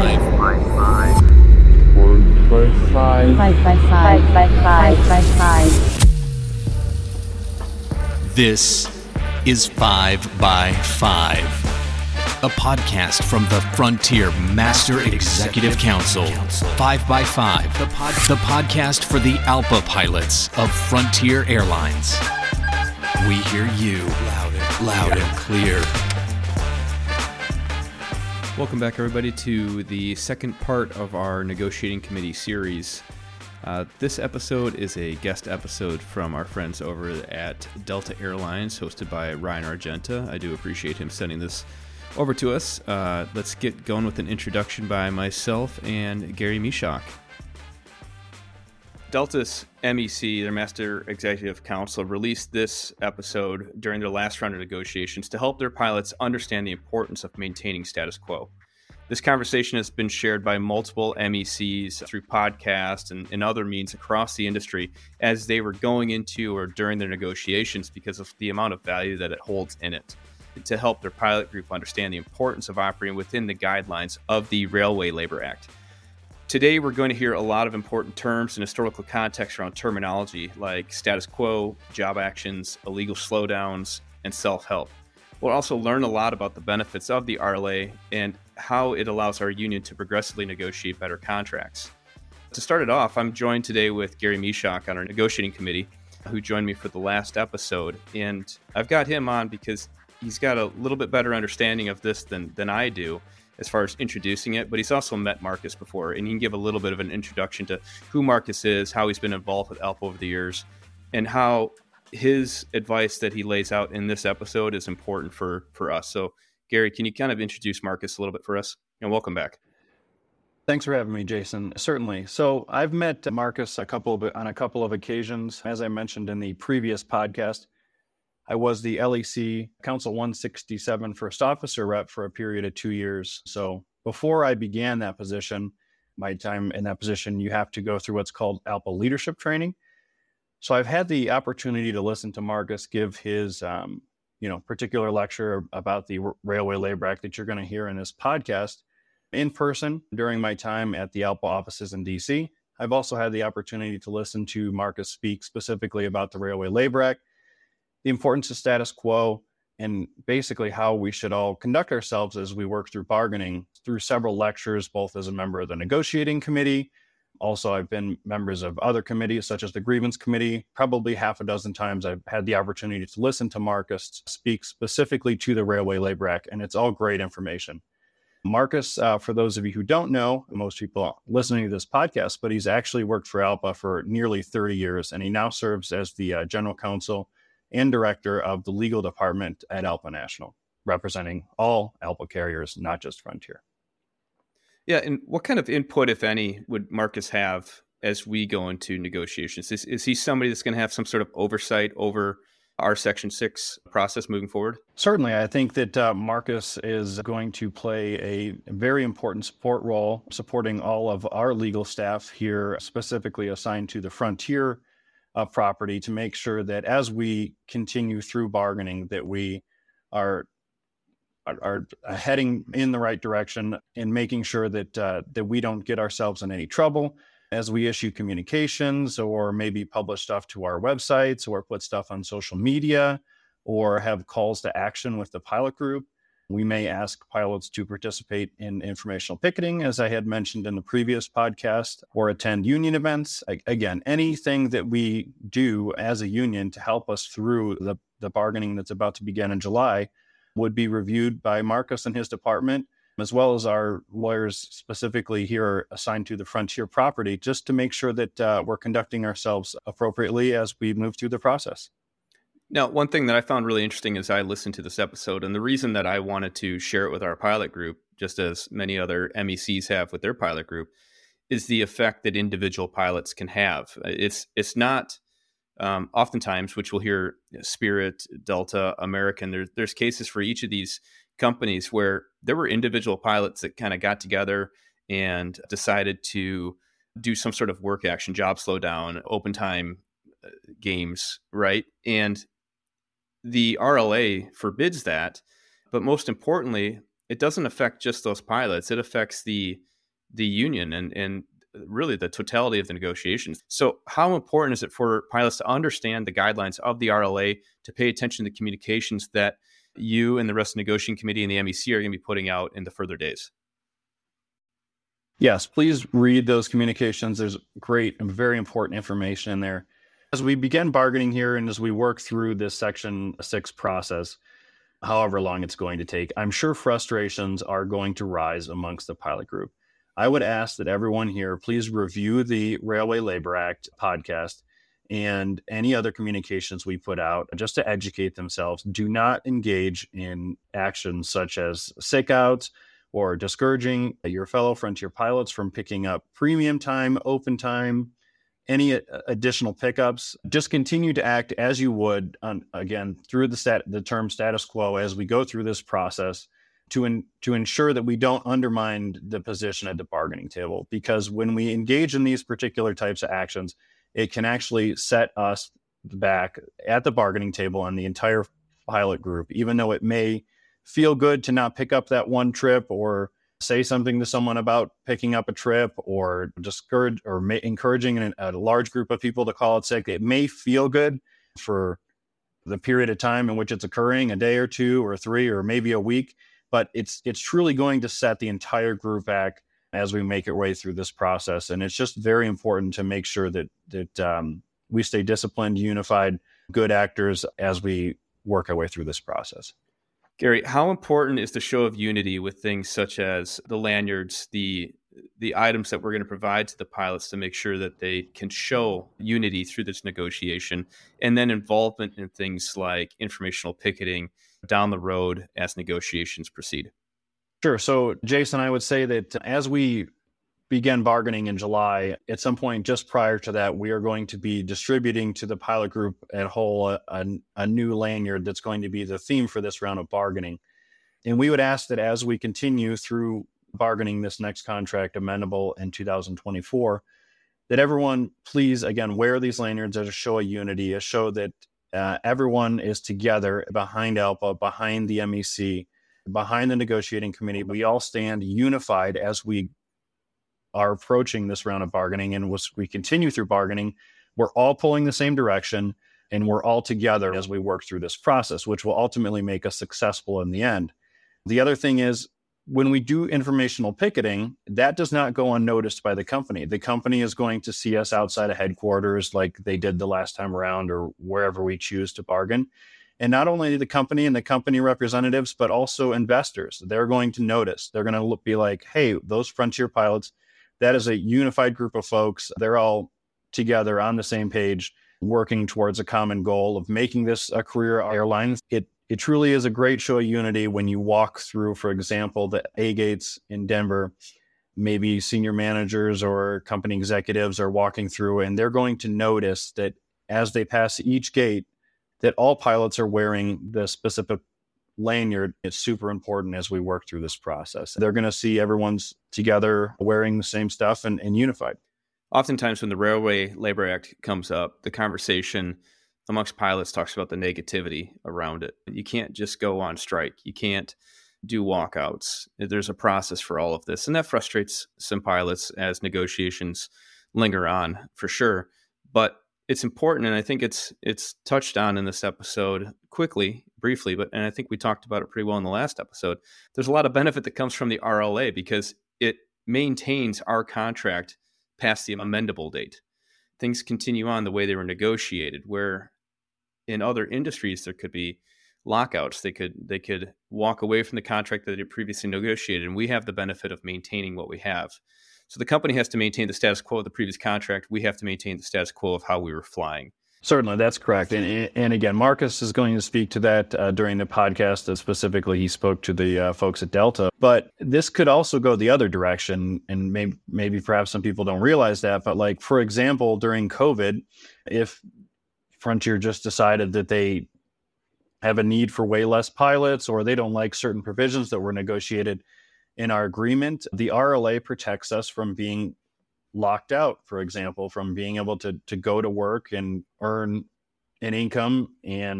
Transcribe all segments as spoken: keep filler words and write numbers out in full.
five. Five by five. Five by five. Five by five. Five by five. This is Five by Five, a podcast from the Frontier Master Executive Council. Five by Five, the, pod- the podcast for the ALPA pilots of Frontier Airlines. We hear you loud and, loud and clear. Welcome back, everybody, to the second part of our negotiating committee series. Uh, this episode is a guest episode from our friends over at Delta Airlines, hosted by Ryan Argenta. I do appreciate him sending this over to us. Uh, let's get going with an introduction by myself and Gary Mishak. Delta's M E C, their Master Executive Council, released this episode during their last round of negotiations to help their pilots understand the importance of maintaining status quo. This conversation has been shared by multiple M E Cs through podcasts and, and other means across the industry as they were going into or during their negotiations because of the amount of value that it holds in it, to help their pilot group understand the importance of operating within the guidelines of the Railway Labor Act. Today, we're going to hear a lot of important terms and historical context around terminology like status quo, job actions, illegal slowdowns, and self-help. We'll also learn a lot about the benefits of the R L A and how it allows our union to progressively negotiate better contracts. To start it off, I'm joined today with Gary Mishak on our negotiating committee, who joined me for the last episode. And I've got him on because he's got a little bit better understanding of this than, than I do as far as introducing it, but he's also met Marcus before, and he can give a little bit of an introduction to who Marcus is, how he's been involved with ALPA over the years, and how his advice that he lays out in this episode is important for, for us. So, Gary, can you kind of introduce Marcus a little bit for us? And welcome back. Thanks for having me, Jason. Certainly. So I've met Marcus a couple of, on a couple of occasions. As I mentioned in the previous podcast, I was the L E C Council one sixty-seven First Officer Rep for a period of two years. So before I began that position, my time in that position, you have to go through what's called ALPA leadership training. So I've had the opportunity to listen to Marcus give his um, you know, particular lecture about the Railway Labor Act that you're going to hear in this podcast in person during my time at the ALPA offices in D C. I've also had the opportunity to listen to Marcus speak specifically about the Railway Labor Act, the importance of status quo, and basically how we should all conduct ourselves as we work through bargaining through several lectures, both as a member of the negotiating committee. Also, I've been members of other committees, such as the grievance committee. Probably half a dozen times I've had the opportunity to listen to Marcus speak specifically to the Railway Labor Act, and it's all great information. Marcus, uh, for those of you who don't know, most people listening to this podcast, but he's actually worked for ALPA for nearly thirty years, and he now serves as the uh, general counsel and director of the legal department at ALPA National, representing all ALPA carriers, not just Frontier. Yeah, and what kind of input, if any, would Marcus have as we go into negotiations? Is, is he somebody that's going to have some sort of oversight over our Section six process moving forward? Certainly. I think that uh, Marcus is going to play a very important support role, supporting all of our legal staff here, specifically assigned to the Frontier uh, property, to make sure that as we continue through bargaining, that we are Are, are heading in the right direction and making sure that uh, that we don't get ourselves in any trouble as we issue communications or maybe publish stuff to our websites or put stuff on social media or have calls to action with the pilot group. We may ask pilots to participate in informational picketing, as I had mentioned in the previous podcast, or attend union events. Again, anything that we do as a union to help us through the, the bargaining that's about to begin in July would be reviewed by Marcus and his department, as well as our lawyers specifically here assigned to the Frontier property, just to make sure that uh, we're conducting ourselves appropriately as we move through the process. Now, one thing that I found really interesting as I listened to this episode, and the reason that I wanted to share it with our pilot group, just as many other M E Cs have with their pilot group, is the effect that individual pilots can have. It's it's not um, oftentimes, which we'll hear, Spirit, Delta, American, there, there's cases for each of these companies where there were individual pilots that kind of got together and decided to do some sort of work action, job slowdown, open time uh, games, right? And the R L A forbids that, but most importantly, it doesn't affect just those pilots. It affects the the union and, and really the totality of the negotiations. So how important is it for pilots to understand the guidelines of the R L A, to pay attention to the communications that you and the rest of the negotiating committee and the M E C are going to be putting out in the further days? Yes, please read those communications. There's great and very important information in there. As we begin bargaining here and as we work through this Section six process, however long it's going to take, I'm sure frustrations are going to rise amongst the pilot group. I would ask that everyone here please review the Railway Labor Act podcast and any other communications we put out just to educate themselves. Do not engage in actions such as sick-outs or discouraging your fellow Frontier pilots from picking up premium time, open time, any additional pickups. Just continue to act as you would, on, again, through the stat, the term status quo as we go through this process to, in, to ensure that we don't undermine the position at the bargaining table. Because when we engage in these particular types of actions, it can actually set us back at the bargaining table and the entire pilot group, even though it may feel good to not pick up that one trip or say something to someone about picking up a trip or discourage or ma- encouraging a, a large group of people to call it sick. It may feel good for the period of time in which it's occurring, a day or two or three or maybe a week, but it's it's truly going to set the entire group back as we make our way through this process. And it's just very important to make sure that that um, we stay disciplined, unified, good actors as we work our way through this process. Gary, how important is the show of unity with things such as the lanyards, the the items that we're going to provide to the pilots to make sure that they can show unity through this negotiation, and then involvement in things like informational picketing down the road as negotiations proceed? Sure. So, Jason, I would say that as we begin bargaining in July, at some point just prior to that, we are going to be distributing to the pilot group at whole a, a, a new lanyard that's going to be the theme for this round of bargaining. And we would ask that as we continue through bargaining this next contract amendable in two thousand twenty-four, that everyone please, again, wear these lanyards as a show of unity, a show that uh, everyone is together behind ALPA, behind the M E C, behind the negotiating committee. We all stand unified as we are approaching this round of bargaining, and as we continue through bargaining, we're all pulling the same direction, and we're all together as we work through this process, which will ultimately make us successful in the end. The other thing is, when we do informational picketing, that does not go unnoticed by the company. The company is going to see us outside of headquarters like they did the last time around or wherever we choose to bargain. And not only the company and the company representatives, but also investors. They're going to notice. They're going to be like, hey, those Frontier pilots, that is a unified group of folks. They're all together on the same page, working towards a common goal of making this a career airline. It it truly is a great show of unity when you walk through, for example, the A gates in Denver. Maybe senior managers or company executives are walking through, and they're going to notice that as they pass each gate, that all pilots are wearing the specific lanyard. It's super important as we work through this process. They're going to see everyone's together wearing the same stuff and, and unified. Oftentimes when the Railway Labor Act comes up, the conversation amongst pilots talks about the negativity around it. You can't just go on strike. You can't do walkouts. There's a process for all of this. And that frustrates some pilots as negotiations linger on, for sure. But it's important, and I think it's it's touched on in this episode quickly, briefly, but and I think we talked about it pretty well in the last episode. There's a lot of benefit that comes from the R L A because it maintains our contract past the amendable date. Things continue on the way they were negotiated, where in other industries there could be lockouts. They could they could walk away from the contract that they had previously negotiated, and we have the benefit of maintaining what we have. So the company has to maintain the status quo of the previous contract. We have to maintain the status quo of how we were flying. Certainly, that's correct. And and again, Marcus is going to speak to that uh, during the podcast. Uh, specifically, he spoke to the uh, folks at Delta. But this could also go the other direction, and maybe, maybe perhaps some people don't realize that. But like, for example, during COVID, if Frontier just decided that they have a need for way less pilots, or they don't like certain provisions that were negotiated in our agreement, the R L A protects us from being locked out, for example, from being able to to go to work and earn an income and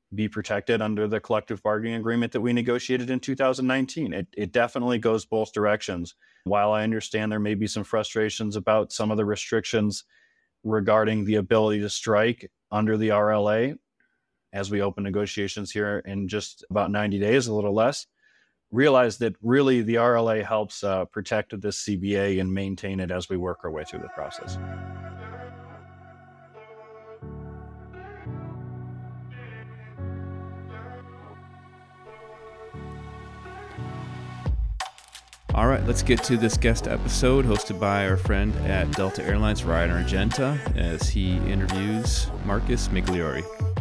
be protected under the collective bargaining agreement that we negotiated in two thousand nineteen. It, it definitely goes both directions. While I understand there may be some frustrations about some of the restrictions regarding the ability to strike under the R L A, as we open negotiations here in just about ninety days, a little less, realize that really the R L A helps uh, protect this C B A and maintain it as we work our way through the process. All right, let's get to this guest episode hosted by our friend at Delta Airlines, Ryan Argenta, as he interviews Marcus Migliore.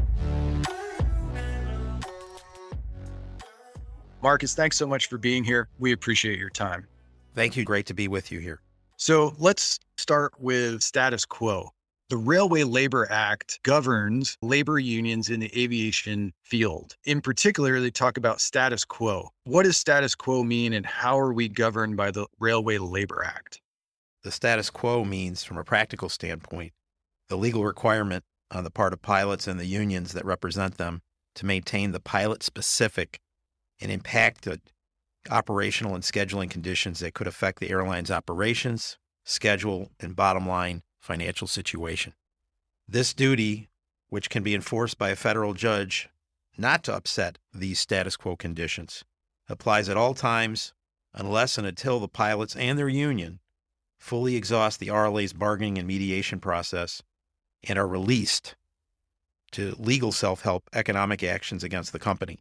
Marcus, thanks so much for being here. We appreciate your time. Thank you. Great to be with you here. So let's start with status quo. The Railway Labor Act governs labor unions in the aviation field. In particular, they talk about status quo. What does status quo mean, and how are we governed by the Railway Labor Act? The status quo means, from a practical standpoint, the legal requirement on the part of pilots and the unions that represent them to maintain the pilot-specific and impacted operational and scheduling conditions that could affect the airline's operations, schedule, and bottom line financial situation. This duty, which can be enforced by a federal judge not to upset these status quo conditions, applies at all times unless and until the pilots and their union fully exhaust the R L A's bargaining and mediation process and are released to legal self-help economic actions against the company.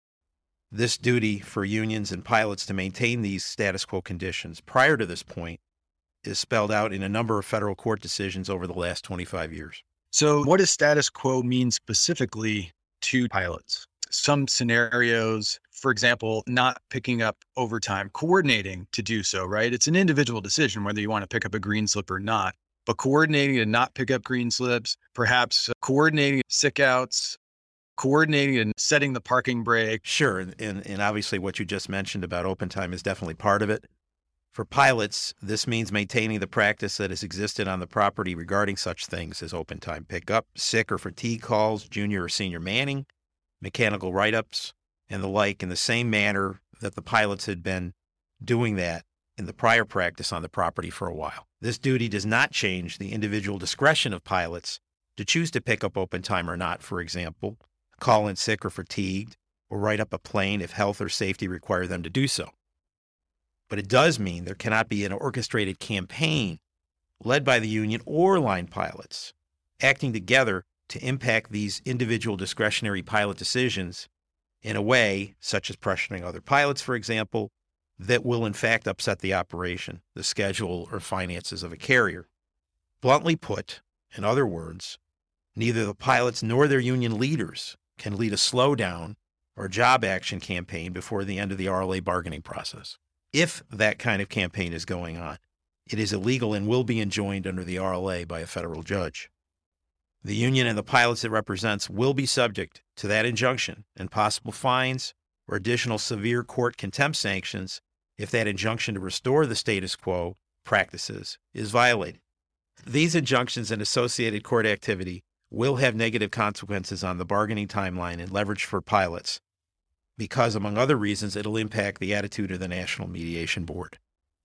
This duty for unions and pilots to maintain these status quo conditions prior to this point is spelled out in a number of federal court decisions over the last twenty-five years. So what does status quo mean specifically to pilots? Some scenarios, for example, not picking up overtime, coordinating to do so, right? It's an individual decision whether you want to pick up a green slip or not, but coordinating to not pick up green slips, perhaps coordinating sick outs, coordinating and setting the parking brake. Sure, and, and, and obviously what you just mentioned about open time is definitely part of it. For pilots, this means maintaining the practice that has existed on the property regarding such things as open time pickup, sick or fatigue calls, junior or senior manning, mechanical write-ups, and the like, in the same manner that the pilots had been doing that in the prior practice on the property for a while. This duty does not change the individual discretion of pilots to choose to pick up open time or not, for example, call in sick or fatigued, or write up a plane if health or safety require them to do so. But it does mean there cannot be an orchestrated campaign led by the union or line pilots acting together to impact these individual discretionary pilot decisions in a way, such as pressuring other pilots, for example, that will in fact upset the operation, the schedule, or finances of a carrier. Bluntly put, in other words, neither the pilots nor their union leaders can lead a slowdown or job action campaign before the end of the R L A bargaining process. If that kind of campaign is going on, it is illegal and will be enjoined under the R L A by a federal judge. The union and the pilots it represents will be subject to that injunction and possible fines or additional severe court contempt sanctions if that injunction to restore the status quo practices is violated. These injunctions and associated court activity will have negative consequences on the bargaining timeline and leverage for pilots because, among other reasons, it'll impact the attitude of the National Mediation Board.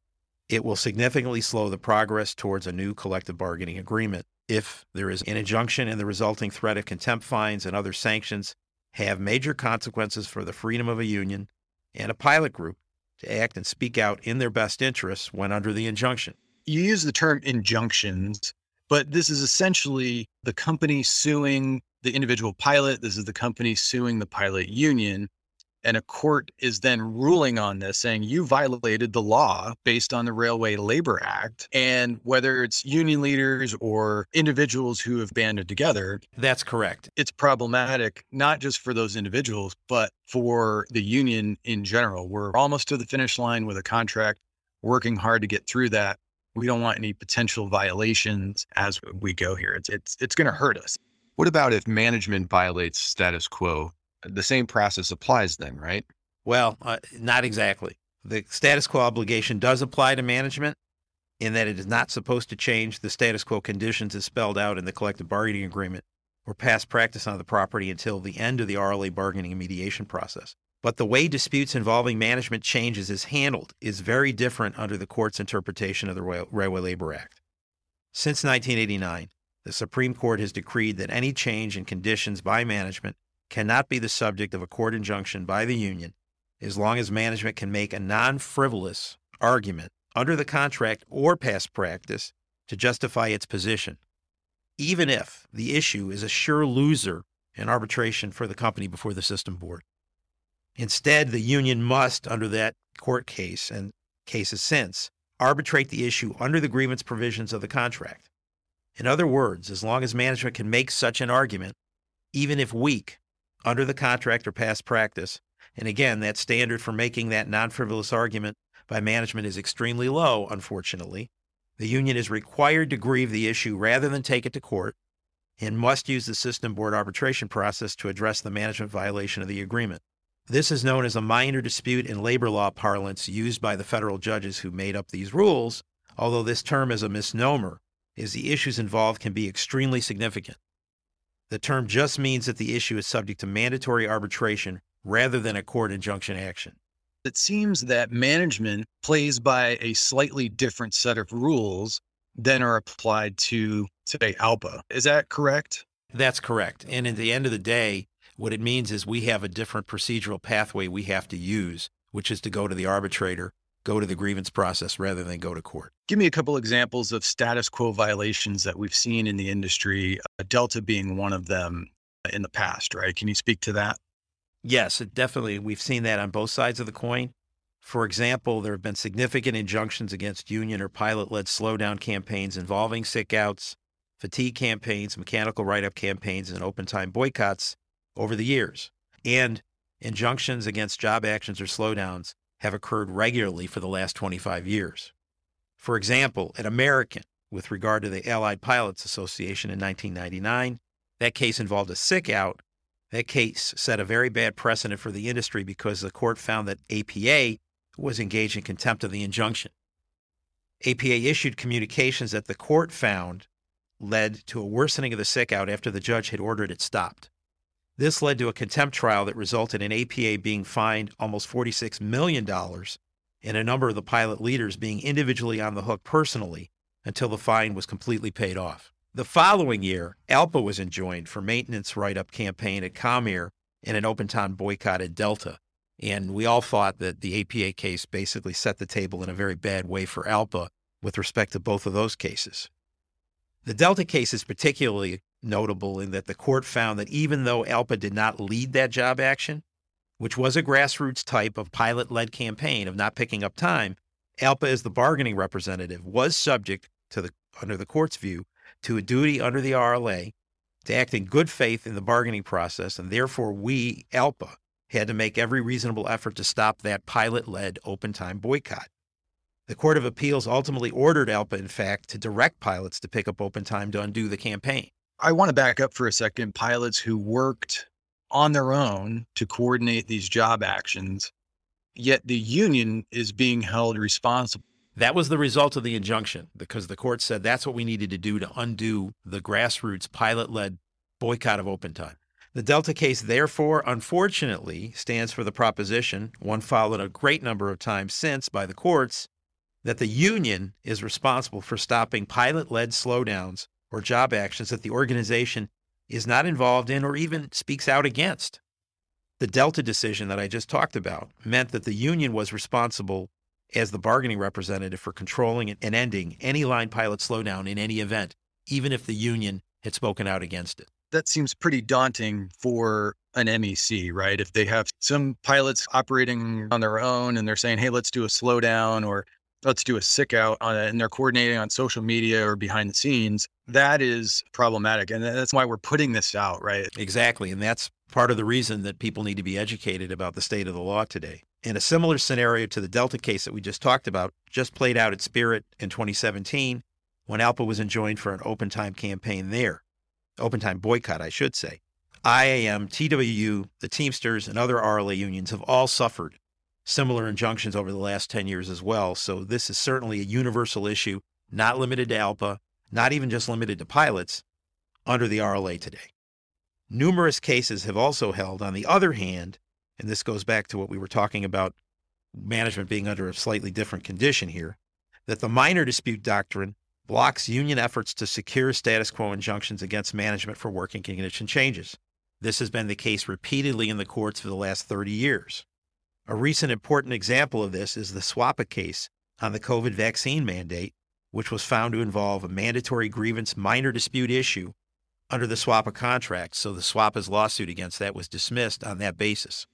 It will significantly slow the progress towards a new collective bargaining agreement if there is an injunction, and the resulting threat of contempt fines and other sanctions have major consequences for the freedom of a union and a pilot group to act and speak out in their best interests when under the injunction. You use the term injunctions, but this is essentially the company suing the individual pilot. This is the company suing the pilot union. And a court is then ruling on this, saying you violated the law based on the Railway Labor Act. And whether it's union leaders or individuals who have banded together, that's correct. It's problematic, not just for those individuals, but for the union in general. We're almost to the finish line with a contract, working hard to get through that. We don't want any potential violations as we go here. It's it's it's going to hurt us. What about if management violates status quo? The same process applies then, right? Well, uh, not exactly. The status quo obligation does apply to management in that it is not supposed to change the status quo conditions as spelled out in the collective bargaining agreement. or past practice on the property until the end of the R L A bargaining and mediation process. But the way disputes involving management changes is handled is very different under the court's interpretation of the Railway Labor Act. Since nineteen eighty-nine, the Supreme Court has decreed that any change in conditions by management cannot be the subject of a court injunction by the union as long as management can make a non-frivolous argument under the contract or past practice to justify its position, even if the issue is a sure loser in arbitration for the company before the system board. Instead, the union must, under that court case and cases since, arbitrate the issue under the grievance provisions of the contract. In other words, as long as management can make such an argument, even if weak, under the contract or past practice, and again, that standard for making that non-frivolous argument by management is extremely low, unfortunately, the union is required to grieve the issue rather than take it to court and must use the system board arbitration process to address the management violation of the agreement. This is known as a minor dispute in labor law parlance used by the federal judges who made up these rules, although this term is a misnomer, as the issues involved can be extremely significant. The term just means that the issue is subject to mandatory arbitration rather than a court injunction action. It seems that management plays by a slightly different set of rules than are applied to, say, ALPA. Is that correct? That's correct. And at the end of the day, what it means is we have a different procedural pathway we have to use, which is to go to the arbitrator, go to the grievance process rather than go to court. Give me a couple examples of status quo violations that we've seen in the industry, uh, Delta being one of them in the past, right? Can you speak to that? Yes, it definitely. We've seen that on both sides of the coin. For example, there have been significant injunctions against union or pilot-led slowdown campaigns involving sick-outs, fatigue campaigns, mechanical write-up campaigns, and open-time boycotts over the years. And injunctions against job actions or slowdowns have occurred regularly for the last twenty-five years. For example, at American, with regard to the Allied Pilots Association in nineteen ninety-nine, that case involved a sick-out. That case set a very bad precedent for the industry because the court found that A P A was engaged in contempt of the injunction. A P A issued communications that the court found led to a worsening of the sick-out after the judge had ordered it stopped. This led to a contempt trial that resulted in A P A being fined almost forty-six million dollars and a number of the pilot leaders being individually on the hook personally until the fine was completely paid off. The following year, ALPA was enjoined for maintenance write-up campaign at Comair and an open-time boycott at Delta. And we all thought that the A P A case basically set the table in a very bad way for ALPA with respect to both of those cases. The Delta case is particularly notable in that the court found that even though ALPA did not lead that job action, which was a grassroots type of pilot-led campaign of not picking up time, ALPA as the bargaining representative was subject to the, under the court's view, to a duty under the R L A to act in good faith in the bargaining process, and therefore we, ALPA, had to make every reasonable effort to stop that pilot-led open-time boycott. The Court of Appeals ultimately ordered ALPA, in fact, to direct pilots to pick up open time to undo the campaign. I want to back up for a second. Pilots who worked on their own to coordinate these job actions, yet the union is being held responsible. That was the result of the injunction, because the court said that's what we needed to do to undo the grassroots pilot-led boycott of open time. The Delta case, therefore, unfortunately, stands for the proposition, one followed a great number of times since by the courts, that the union is responsible for stopping pilot-led slowdowns or job actions that the organization is not involved in or even speaks out against. The Delta decision that I just talked about meant that the union was responsible as the bargaining representative for controlling and ending any line pilot slowdown in any event, even if the union had spoken out against it. That seems pretty daunting for an M E C, right? If they have some pilots operating on their own and they're saying, hey, let's do a slowdown or let's do a sick out on it, and they're coordinating on social media or behind the scenes, that is problematic. And that's why we're putting this out, right? Exactly. And that's part of the reason that people need to be educated about the state of the law today. And a similar scenario to the Delta case that we just talked about just played out at Spirit in twenty seventeen when ALPA was enjoined for an open time campaign there. Open time boycott, I should say. I A M, T W U, the Teamsters, and other R L A unions have all suffered similar injunctions over the last ten years as well. So this is certainly a universal issue, not limited to ALPA, not even just limited to pilots, under the R L A today. Numerous cases have also held, on the other hand, and this goes back to what we were talking about, management being under a slightly different condition here, that the minor dispute doctrine blocks union efforts to secure status quo injunctions against management for working condition changes. This has been the case repeatedly in the courts for the last thirty years. A recent important example of this is the SWAPA case on the COVID vaccine mandate, which was found to involve a mandatory grievance minor dispute issue under the SWAPA contract. So the SWAPA's lawsuit against that was dismissed on that basis.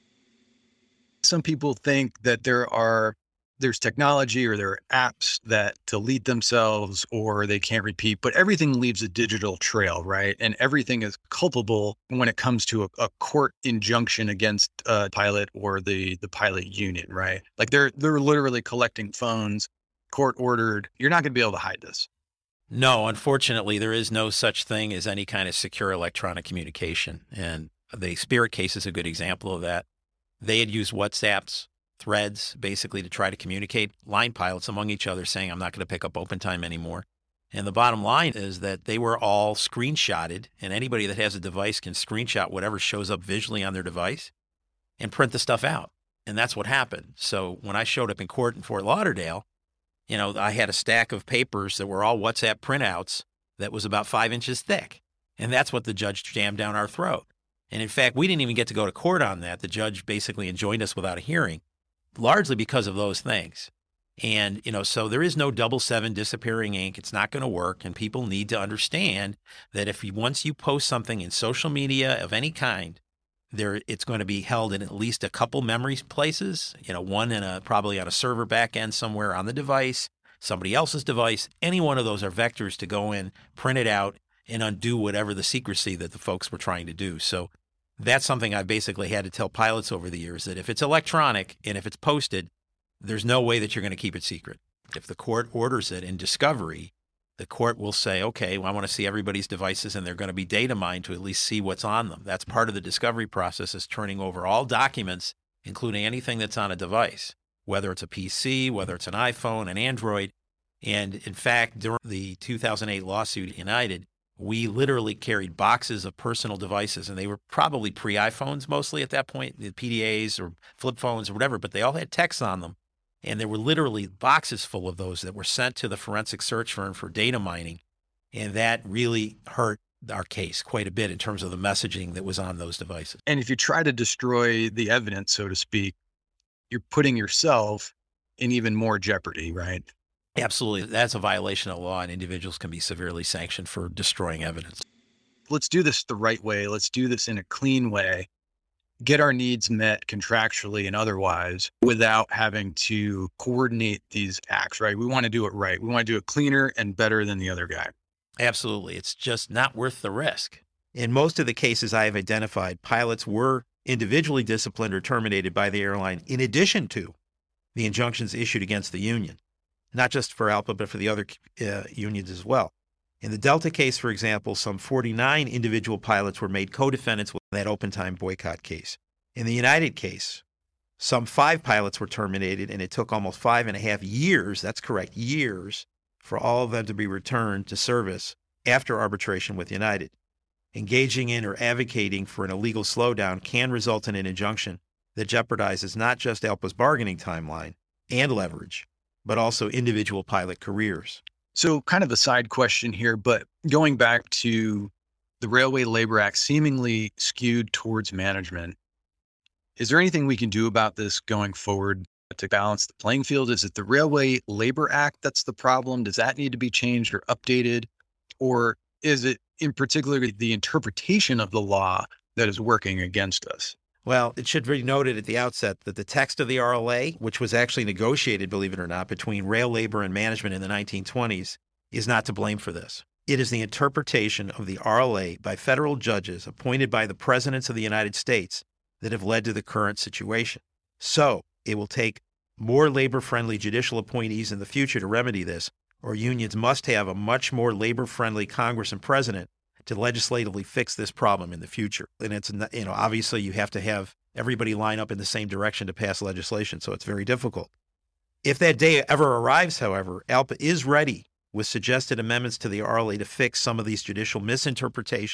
Some people think that there are there's technology or there are apps that delete themselves or they can't repeat, but everything leaves a digital trail, right? And everything is culpable when it comes to a, a court injunction against a pilot or the the pilot union, right? Like they're they're literally collecting phones, court ordered. You're not going to be able to hide this. No, unfortunately, there is no such thing as any kind of secure electronic communication. And the Spirit case is a good example of that. They had used WhatsApp's threads basically to try to communicate line pilots among each other saying, I'm not going to pick up open time anymore. And the bottom line is that they were all screenshotted, and anybody that has a device can screenshot whatever shows up visually on their device and print the stuff out. And that's what happened. So when I showed up in court in Fort Lauderdale, you know, I had a stack of papers that were all WhatsApp printouts that was about five inches thick. And that's what the judge jammed down our throat. And in fact, we didn't even get to go to court on that. The judge basically enjoined us without a hearing, largely because of those things. And, you know, so there is no double seven disappearing ink. It's not going to work. And people need to understand that if you, once you post something in social media of any kind, there it's going to be held in at least a couple memory places, you know, one in a probably on a server back end somewhere on the device, somebody else's device. Any one of those are vectors to go in, print it out, and undo whatever the secrecy that the folks were trying to do. So that's something I've basically had to tell pilots over the years, that if it's electronic and if it's posted, there's no way that you're going to keep it secret. If the court orders it in discovery, the court will say, okay, well, I want to see everybody's devices, and they're going to be data mined to at least see what's on them. That's part of the discovery process, is turning over all documents, including anything that's on a device, whether it's a P C, whether it's an iPhone, an Android. And in fact, during the two thousand eight lawsuit at United, we literally carried boxes of personal devices, and they were probably pre-iPhones mostly at that point, the P D As or flip phones or whatever, but they all had text on them. And there were literally boxes full of those that were sent to the forensic search firm for data mining. And that really hurt our case quite a bit in terms of the messaging that was on those devices. And if you try to destroy the evidence, so to speak, you're putting yourself in even more jeopardy, right? Absolutely. That's a violation of law, and individuals can be severely sanctioned for destroying evidence. Let's do this the right way. Let's do this in a clean way. Get our needs met contractually and otherwise without having to coordinate these acts, right? We want to do it right. We want to do it cleaner and better than the other guy. Absolutely. It's just not worth the risk. In most of the cases I have identified, pilots were individually disciplined or terminated by the airline in addition to the injunctions issued against the union, not just for ALPA, but for the other uh, unions as well. In the Delta case, for example, some forty-nine individual pilots were made co-defendants with that open time boycott case. In the United case, some five pilots were terminated, and it took almost five and a half years, that's correct, years, for all of them to be returned to service after arbitration with United. Engaging in or advocating for an illegal slowdown can result in an injunction that jeopardizes not just ALPA's bargaining timeline and leverage, but also individual pilot careers. So kind of a side question here, but going back to the Railway Labor Act seemingly skewed towards management, is there anything we can do about this going forward to balance the playing field? Is it the Railway Labor Act that's the problem? Does that need to be changed or updated? Or is it in particular the interpretation of the law that is working against us? Well, it should be noted at the outset that the text of the R L A, which was actually negotiated, believe it or not, between rail labor and management in the nineteen twenties, is not to blame for this. It is the interpretation of the R L A by federal judges appointed by the presidents of the United States that have led to the current situation. So it will take more labor-friendly judicial appointees in the future to remedy this, or unions must have a much more labor-friendly Congress and president to legislatively fix this problem in the future. And it's, you know, obviously you have to have everybody line up in the same direction to pass legislation, so it's very difficult. If that day ever arrives, however, ALPA is ready with suggested amendments to the R L A to fix some of these judicial misinterpretations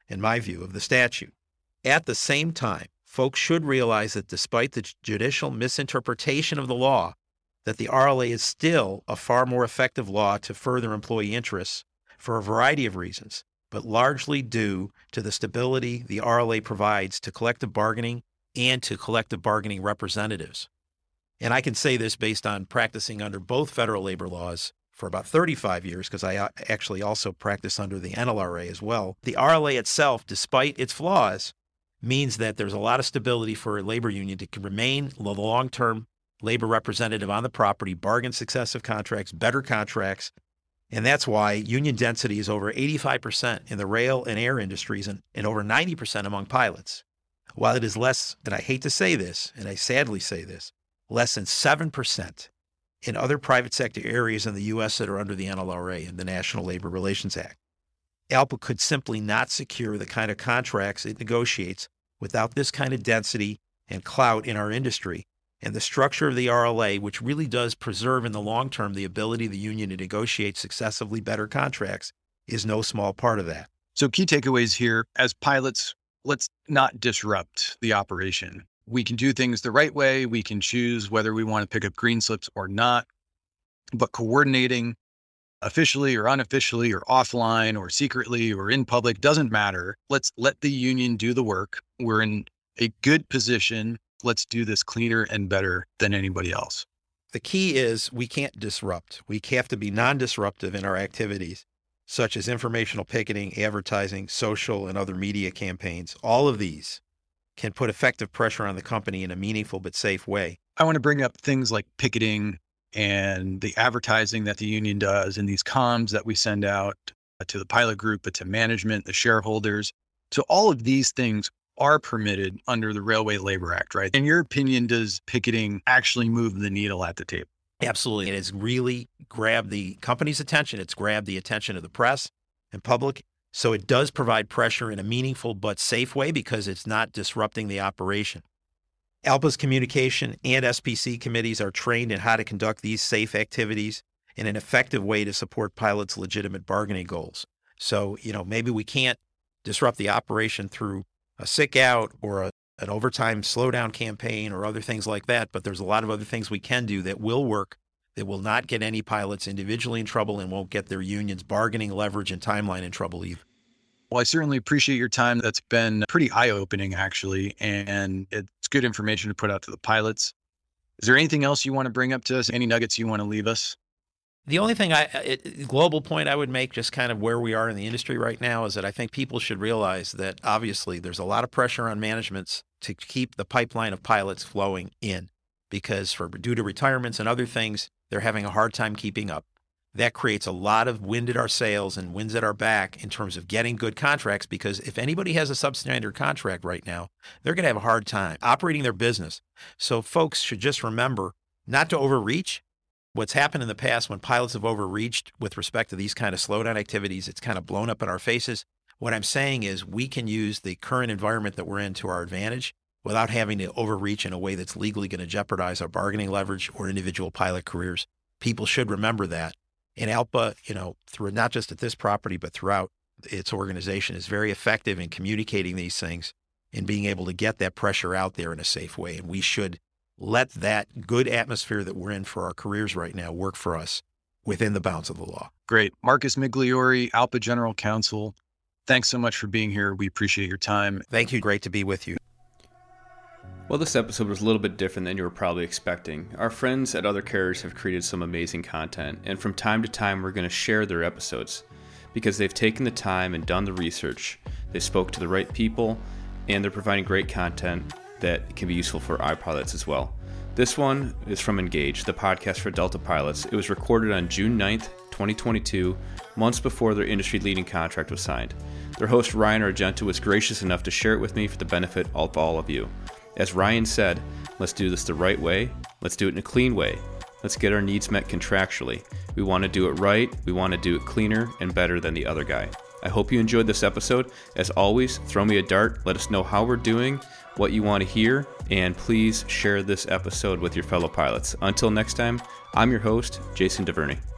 in my view, of the statute. At the same time, folks should realize that despite the judicial misinterpretation of the law, that the R L A is still a far more effective law to further employee interests for a variety of reasons, but largely due to the stability the R L A provides to collective bargaining and to collective bargaining representatives. And I can say this based on practicing under both federal labor laws for about thirty-five years, because I actually also practice under the N L R A as well. The R L A itself, despite its flaws, means that there's a lot of stability for a labor union to remain the long-term labor representative on the property, bargain successive contracts, better contracts. And that's why union density is over eighty-five percent in the rail and air industries and, and over ninety percent among pilots. While it is less, and I hate to say this, and I sadly say this, less than seven percent in other private sector areas in the U S that are under the N L R A and the National Labor Relations Act. ALPA could simply not secure the kind of contracts it negotiates without this kind of density and clout in our industry. And the structure of the R L A, which really does preserve in the long term the ability of the union to negotiate successively better contracts, is no small part of that. So key takeaways here, as pilots, let's not disrupt the operation. We can do things the right way. We can choose whether we want to pick up green slips or not, but coordinating officially or unofficially or offline or secretly or in public doesn't matter. Let's let the union do the work. We're in a good position. Let's do this cleaner and better than anybody else. The key is we can't disrupt. We have to be non-disruptive in our activities, such as informational picketing, advertising, social, and other media campaigns. All of these can put effective pressure on the company in a meaningful but safe way. I want to bring up things like picketing and the advertising that the union does and these comms that we send out to the pilot group, but to management, the shareholders. So all of these things are permitted under the Railway Labor Act, right? In your opinion, does picketing actually move the needle at the table? Absolutely. It has really grabbed the company's attention. It's grabbed the attention of the press and public. So it does provide pressure in a meaningful but safe way because it's not disrupting the operation. ALPA's communication and S P C committees are trained in how to conduct these safe activities in an effective way to support pilots' legitimate bargaining goals. So, you know, maybe we can't disrupt the operation through a sick out or a, an overtime slowdown campaign or other things like that, but there's a lot of other things we can do that will work, that will not get any pilots individually in trouble and won't get their union's bargaining leverage and timeline in trouble either. Well, I certainly appreciate your time. That's been pretty eye-opening, actually, and it's good information to put out to the pilots. Is there anything else you want to bring up to us? Any nuggets you want to leave us? The only thing I, it, global point I would make, just kind of where we are in the industry right now, is that I think people should realize that obviously there's a lot of pressure on managements to keep the pipeline of pilots flowing in, because for due to retirements and other things, they're having a hard time keeping up. That creates a lot of wind at our sails and winds at our back in terms of getting good contracts, because if anybody has a substandard contract right now, they're going to have a hard time operating their business. So folks should just remember not to overreach. What's happened in the past when pilots have overreached with respect to these kind of slowdown activities, it's kind of blown up in our faces. What I'm saying is we can use the current environment that we're in to our advantage without having to overreach in a way that's legally going to jeopardize our bargaining leverage or individual pilot careers. People should remember that. And ALPA, you know, through not just at this property, but throughout its organization, is very effective in communicating these things and being able to get that pressure out there in a safe way. And we should let that good atmosphere that we're in for our careers right now work for us within the bounds of the law. Great. Marcus Migliore, ALPA General Counsel, thanks so much for being here. We appreciate your time. Thank you. Great to be with you. Well, this episode was a little bit different than you were probably expecting. Our friends at other carriers have created some amazing content, and from time to time we're going to share their episodes because they've taken the time and done the research. They spoke to the right people, and they're providing great content that can be useful for our pilots as well. This one is from Engage, the podcast for Delta pilots. It was recorded on June ninth, twenty twenty-two, months before their industry-leading contract was signed. Their host, Ryan Argento, was gracious enough to share it with me for the benefit of all of you. As Ryan said, let's do this the right way. Let's do it in a clean way. Let's get our needs met contractually. We want to do it right. We want to do it cleaner and better than the other guy. I hope you enjoyed this episode. As always, throw me a dart. Let us know how we're doing, what you want to hear, and please share this episode with your fellow pilots. Until next time, I'm your host, Jason DeVerney.